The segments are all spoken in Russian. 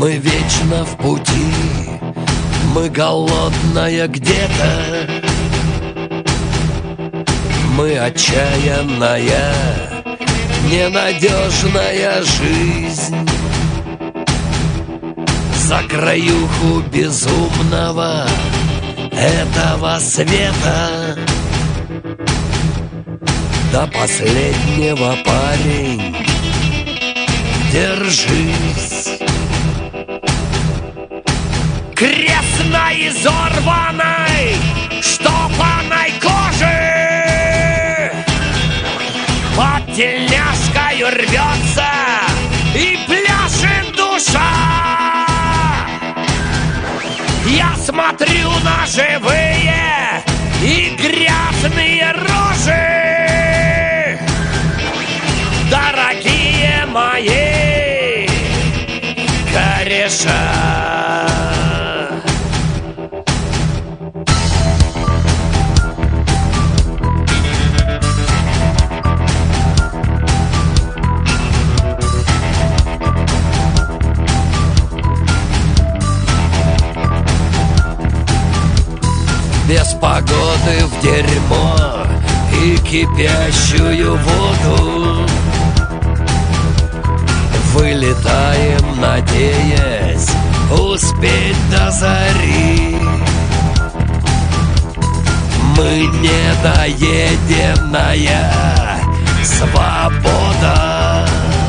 Мы вечно в пути, мы голодная где-то, мы отчаянная, ненадежная жизнь. За краюху безумного этого света до последнего, парень, держись. Крест на изорванной, штопанной коже под тельняшкою рвется и пляшет душа. Я смотрю на живые и грязные рожи, дорогие мои кореша. Без погоды в дерьмо и кипящую воду вылетаем, надеясь успеть до зари. Мы недоеденная свобода,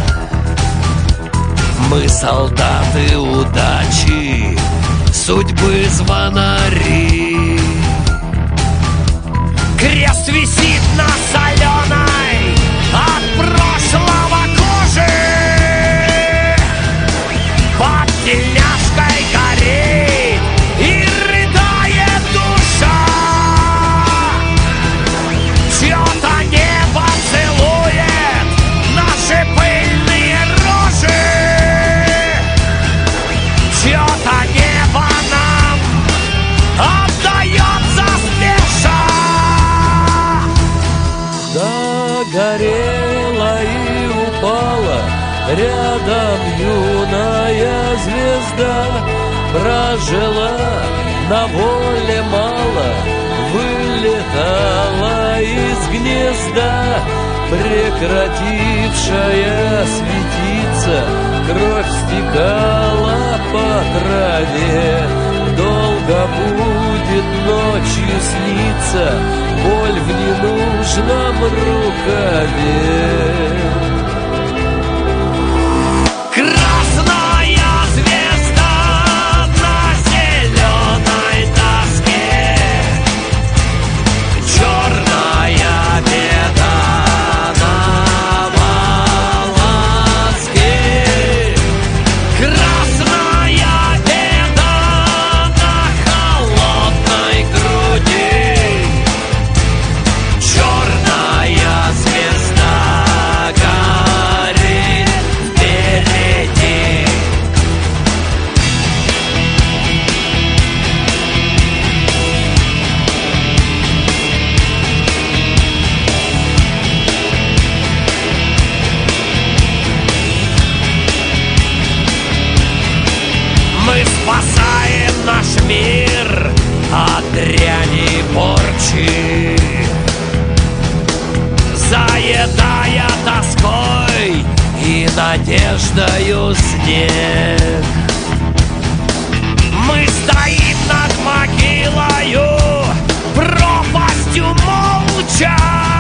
мы солдаты удачи, судьбы звонари. Крест висит на соленой от прошлого кожи, под тельняшкой горит и рыдает душа. Чьё-то небо целует наши пыльные рожи, чьё-то небо нам отдается спеша. Догорела и упала рядом юная звезда, прожила на воле мало, вылетала из гнезда, прекратившая светиться, кровь стекала по траве. Долго будет ночью сниться боль в ненужном рукаве. Красная звезда на зеленой доске, черная беда на волоске. Красная беда на холодной груди, черная звезда горит впереди. Мы спасаем наш мир от дряни и порчи, заедая тоской и надеждою снег. Мы стоим над могилою, пропастью молча,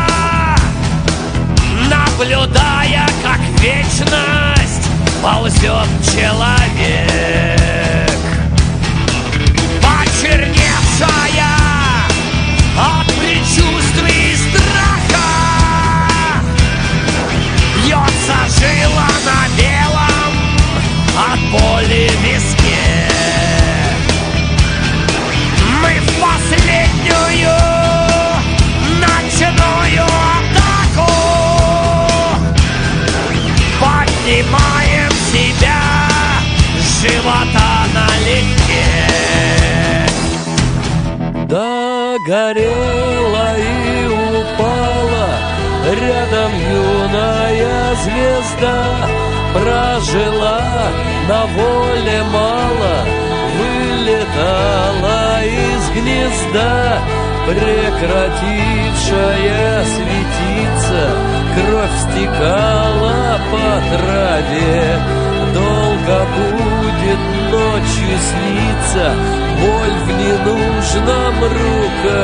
наблюдая, как вечность ползет человек. Почерневшая от предчувствий и страха, бьется жила на белом от боли в виске. Мы в последнюю ночную атаку поднимаем себя с живота налегке. Догорела и упала рядом юная звезда, прожила на воле мало, вылетала из гнезда, прекратившая светиться, кровь стекала по траве. Долго будет ночью сниться боль в ненужном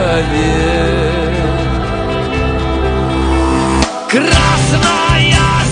рукаве. Красная